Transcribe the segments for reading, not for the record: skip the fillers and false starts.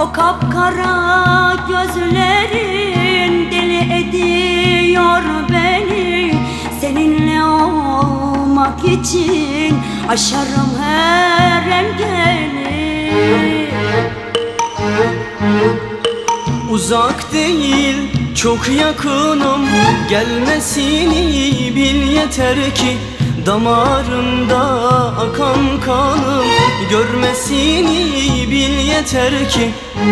O kapkara gözlerin deli ediyor beni. Seninle olmak için aşarım her engeli. Uzak değil, çok yakınım, gelmesini bil yeter ki. Damarımda akan kanım, görmesini bil yeter ki.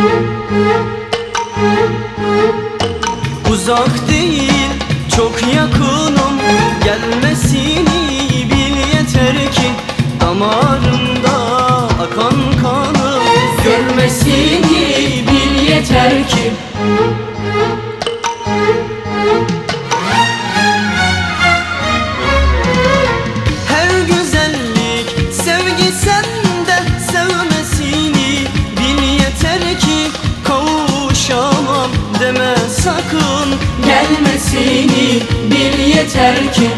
Uzak değil, çok yakınım, gelmesini bil yeter ki. Damarımda akan kanım, görmesini bil yeter ki. Her güzellik sevgi sende, sevmesini bil yeter ki. Kavuşamam deme sakın, gelmesini bil yeter ki.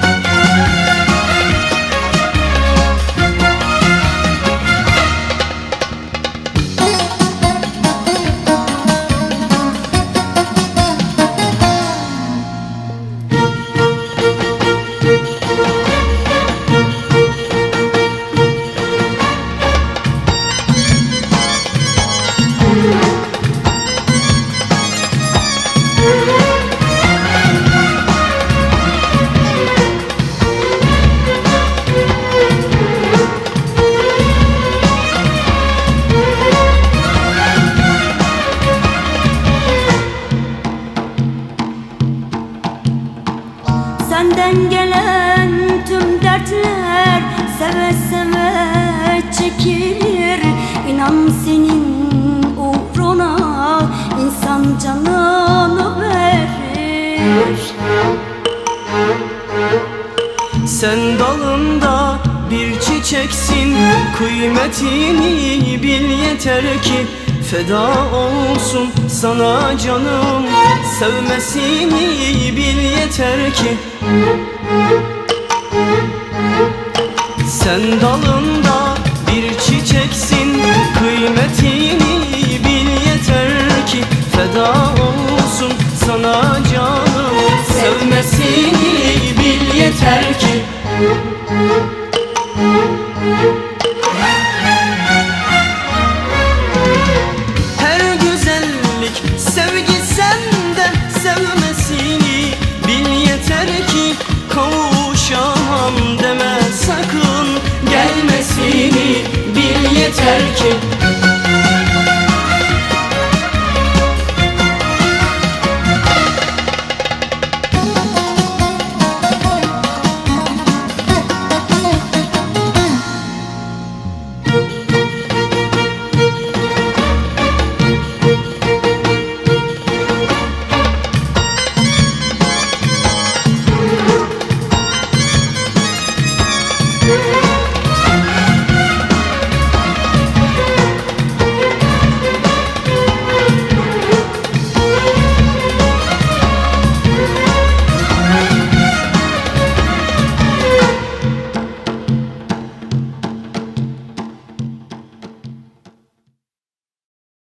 Senden gelen tüm dertler seve seve çekilir. İnan senin uğruna insan canını verir. Sen dalında bir çiçeksin, kıymetini bil yeter ki. Feda olsun sana canım, sevmesini bil yeter ki. Sen dalında bir çiçeksin, kıymetini bil yeter ki. Feda olsun sana canım, sevmesini bil yeter ki. Her güzellik sevgi sende, sevmesini bil yeter ki. Kavuşamam deme sakın, gelmesini bil yeter ki.